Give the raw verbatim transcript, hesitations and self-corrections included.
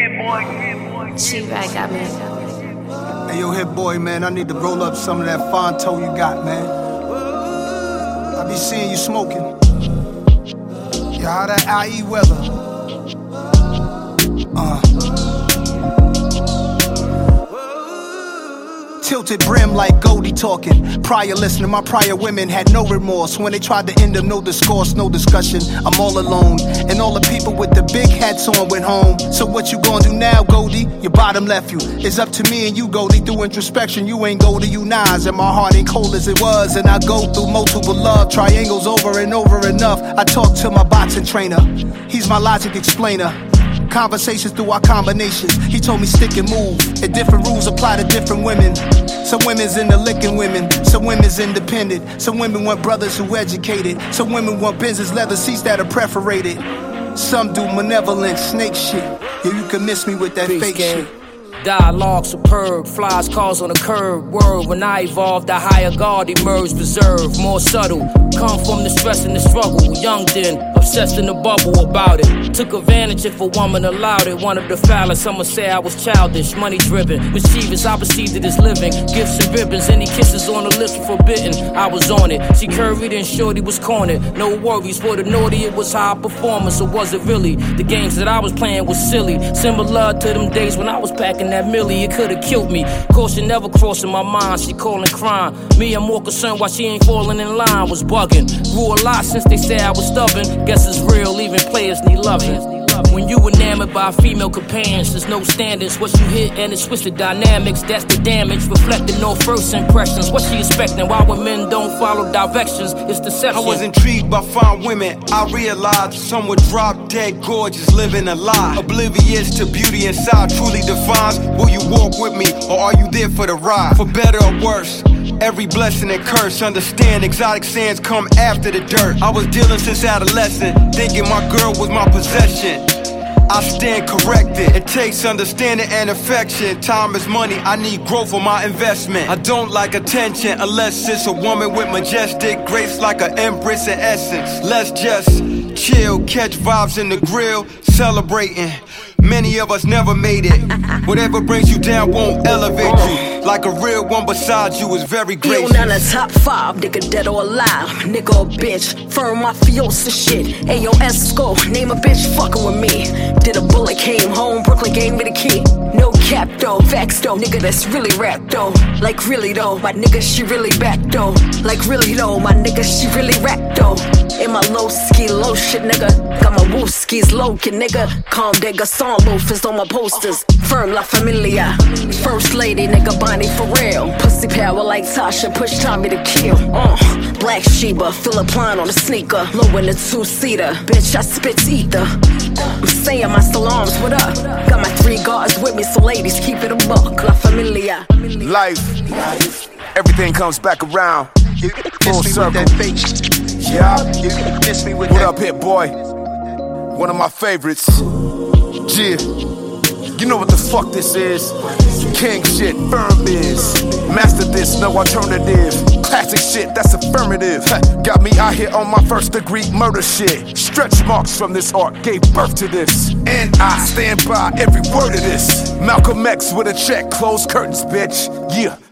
She-Rag got me. Hey, yo, Hit Boy, man, I need to roll up some of that Fonto you got, man. I be seeing you smoking. Yeah, how that I E weather? Uh. Tilted brim like Goldie talking. Prior listening, my prior women had no remorse. When they tried to end them, no discourse, no discussion. I'm all alone, and all the people with the big hats on went home. So what you gonna do now, Goldie? Your bottom left you. It's up to me and you, Goldie. Through introspection, you ain't Goldie, you Nas. And my heart ain't cold as it was. And I go through multiple love triangles over and over enough. I talk to my boxing trainer. He's my logic explainer. Conversations through our combinations. He told me stick and move, and different rules apply to different women. Some women's into licking women, some women's independent. Some women want brothers who educated. Some women want business leather seats that are perforated. Some do malevolent snake shit. Yeah, you can miss me with that Peace fake game. shit. Dialogue superb, flies cars on the curb. Word, when I evolved, the higher guard emerged, reserved, more subtle. Come from the stress and the struggle. Young then, obsessed in the bubble about it. Took advantage if a woman allowed it. Wanted the phallus, some would say I was childish, money driven. Mischievous, I perceived it as living. Gifts and ribbons, any kisses on the lips were forbidden. I was on it. She curried and shorty was cornered. No worries for the naughty, it was high performance, or was it really? The games that I was playing was silly. Similar to them days when I was packing that millie, it could've killed me. Caution never crossing my mind, she calling crime. Me, I'm more concerned why she ain't falling in line, was bugging. Grew a lot since they said I was stubborn. Guess it's real, even players need loving. When you enamored by female companions, there's no standards. What you hit and it switched the dynamics, that's the damage. Reflecting no first impressions. What she expecting? Why when men don't follow directions? It's deception. I was intrigued by fine women. I realized some were drop dead gorgeous, living a lie. Oblivious to beauty inside truly defines. Will you walk with me or are you there for the ride? For better or worse, every blessing and curse. Understand exotic sands come after the dirt. I was dealing since adolescent, thinking my girl was my possession. I stand corrected. It takes understanding and affection. Time is money, I need growth for my investment. I don't like attention unless it's a woman with majestic grace like an empress in essence. Let's just chill, catch vibes in the grill, celebrating. Many of us never made it. Whatever brings you down won't elevate you. Like a real one beside you is very gracious. Yo, none of top five, nigga dead or alive. Nigga or bitch, firm mafiosa shit. Ayo, Esco, name a bitch fucking with me. Did a bullet, came home, Brooklyn gave me the key. No cap though, facts though, nigga that's really rap though. Like really though, my nigga she really back though. Like really though, my nigga she really rap though. In my low ski, low shit nigga. Got my woo skis low kid nigga. Calm digga, song loafers on my posters. Firm La Familia. First lady nigga, Bonnie for real. Pussy power like Tasha, push Tommy to kill. Uh, Black Sheba, Philip Line on the sneaker. Low in the two-seater, bitch I spit ether. I'm saying my salams, what up? Got my three guards with me, so ladies keep it a buck. La Familia. Life, everything comes back around. Full circle. Yeah, what up, Hit Boy? One of my favorites. Yeah, you know what the fuck this is? King shit, firm biz. Master this, no alternative. Classic shit, that's affirmative. Got me out here on my first degree murder shit. Stretch marks from this art gave birth to this. And I stand by every word of this. Malcolm X with a check, closed curtains, bitch. Yeah.